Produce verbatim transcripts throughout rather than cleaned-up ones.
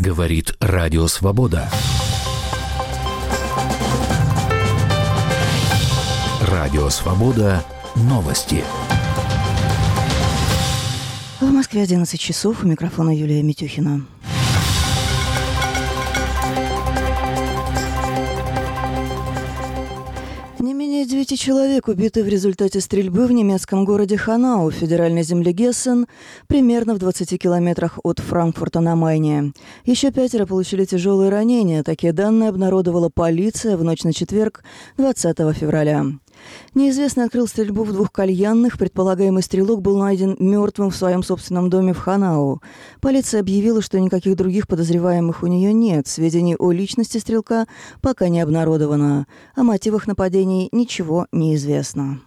Говорит Радио Свобода. Радио Свобода. Новости. В Москве одиннадцать часов. У микрофона Юлия Митюхина. Не менее девяти человек убиты в результате стрельбы в немецком городе Ханау, в федеральной земле Гессен, примерно в двадцати километрах от Франкфурта на Майне. Еще пятеро получили тяжелые ранения. Такие данные обнародовала полиция в ночь на четверг, двадцатого февраля. Неизвестный открыл стрельбу в двух кальянных. Предполагаемый стрелок был найден мертвым в своем собственном доме в Ханау. Полиция объявила, что никаких других подозреваемых у нее нет. Сведений о личности стрелка пока не обнародовано. О мотивах нападений ничего не известно.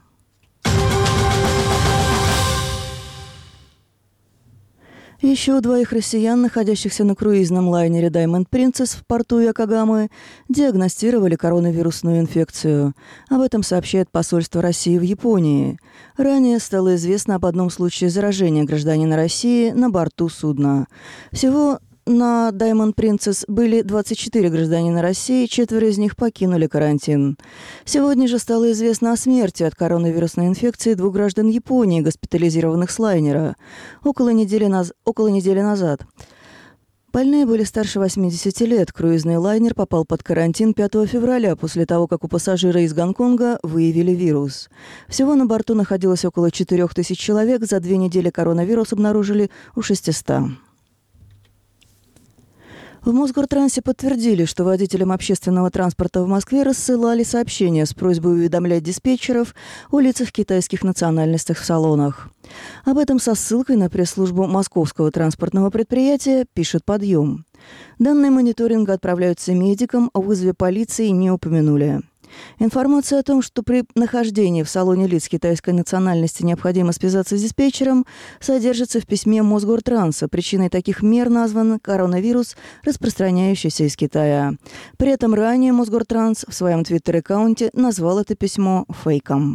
Еще у двоих россиян, находящихся на круизном лайнере Diamond Princess в порту Якогамы, диагностировали коронавирусную инфекцию. Об этом сообщает посольство России в Японии. Ранее стало известно об одном случае заражения гражданина России на борту судна. Всего на Diamond Princess были двадцать четыре гражданина России, четверо из них покинули карантин. Сегодня же стало известно о смерти от коронавирусной инфекции двух граждан Японии, госпитализированных с лайнера, около недели, наз... около недели назад. Больные были старше восьмидесяти лет. Круизный лайнер попал под карантин пятого февраля после того, как у пассажира из Гонконга выявили вирус. Всего на борту находилось около четырех тысяч человек. За две недели коронавирус обнаружили у шестисот. В Мосгортрансе подтвердили, что водителям общественного транспорта в Москве рассылали сообщения с просьбой уведомлять диспетчеров о лицах китайских национальностей в салонах. Об этом со ссылкой на пресс-службу Московского транспортного предприятия пишет «Подъем». Данные мониторинга отправляются медикам, о вызове полиции не упомянули. Информация о том, что при нахождении в салоне лиц китайской национальности необходимо связаться с диспетчером, содержится в письме Мосгортранса. Причиной таких мер назван коронавирус, распространяющийся из Китая. При этом ранее Мосгортранс в своем твиттер-аккаунте назвал это письмо фейком.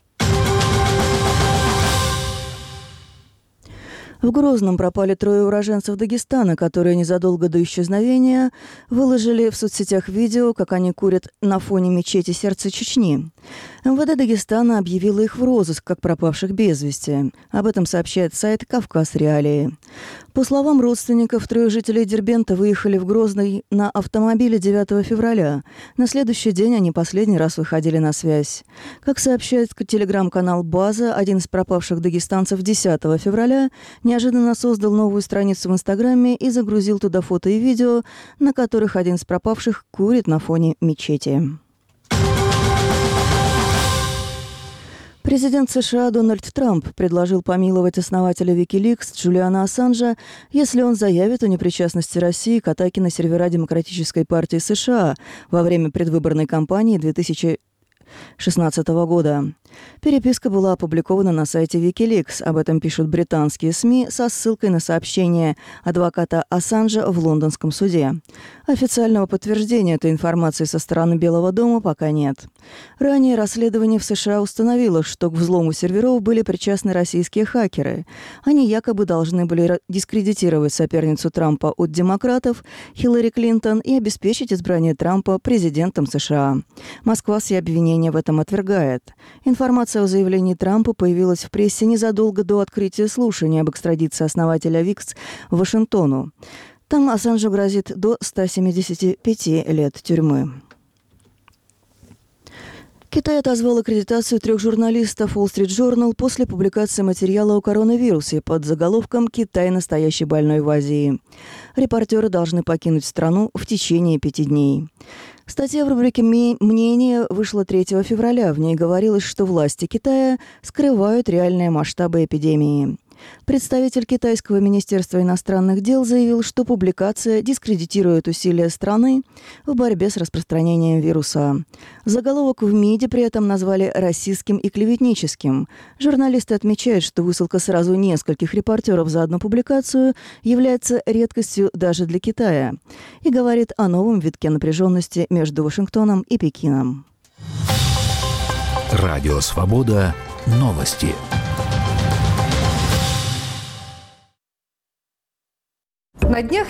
В Грозном пропали трое уроженцев Дагестана, которые незадолго до исчезновения выложили в соцсетях видео, как они курят на фоне мечети «Сердце Чечни». эм вэ дэ Дагестана объявила их в розыск как пропавших без вести. Об этом сообщает сайт «Кавказ Реалии». По словам родственников, трое жителей Дербента выехали в Грозный на автомобиле девятого февраля. На следующий день они последний раз выходили на связь. Как сообщает телеграм-канал «База», один из пропавших дагестанцев десятого февраля неожиданно создал новую страницу в Инстаграме и загрузил туда фото и видео, на которых один из пропавших курит на фоне мечети. Президент США Дональд Трамп предложил помиловать основателя Wikileaks Джулиана Ассанжа, если он заявит о непричастности России к атаке на сервера Демократической партии США во время предвыборной кампании две тысячи шестнадцатого года. Переписка была опубликована на сайте Wikileaks. Об этом пишут британские СМИ со ссылкой на сообщение адвоката Ассанжа в лондонском суде. Официального подтверждения этой информации со стороны Белого дома пока нет. Ранее расследование в США установило, что к взлому серверов были причастны российские хакеры. Они якобы должны были дискредитировать соперницу Трампа от демократов Хиллари Клинтон и обеспечить избрание Трампа президентом США. Москва все обвинения в этом отвергает. Информация о заявлении Трампа появилась в прессе незадолго до открытия слушаний об экстрадиции основателя Викс в Вашингтону. Там Ассанжу грозит до ста семидесяти пяти лет тюрьмы. Китай отозвал аккредитацию трех журналистов Wall Street Journal после публикации материала о коронавирусе под заголовком «Китай настоящий больной в Азии». Репортеры должны покинуть страну в течение пяти дней. Статья в рубрике «Мнение» вышла третьего февраля. В ней говорилось, что власти Китая скрывают реальные масштабы эпидемии. Представитель китайского министерства иностранных дел заявил, что публикация дискредитирует усилия страны в борьбе с распространением вируса. Заголовок в МИДе при этом назвали расистским и клеветническим. Журналисты отмечают, что высылка сразу нескольких репортеров за одну публикацию является редкостью даже для Китая и говорит о новом витке напряженности между Вашингтоном и Пекином. Радио Свобода. Новости. На днях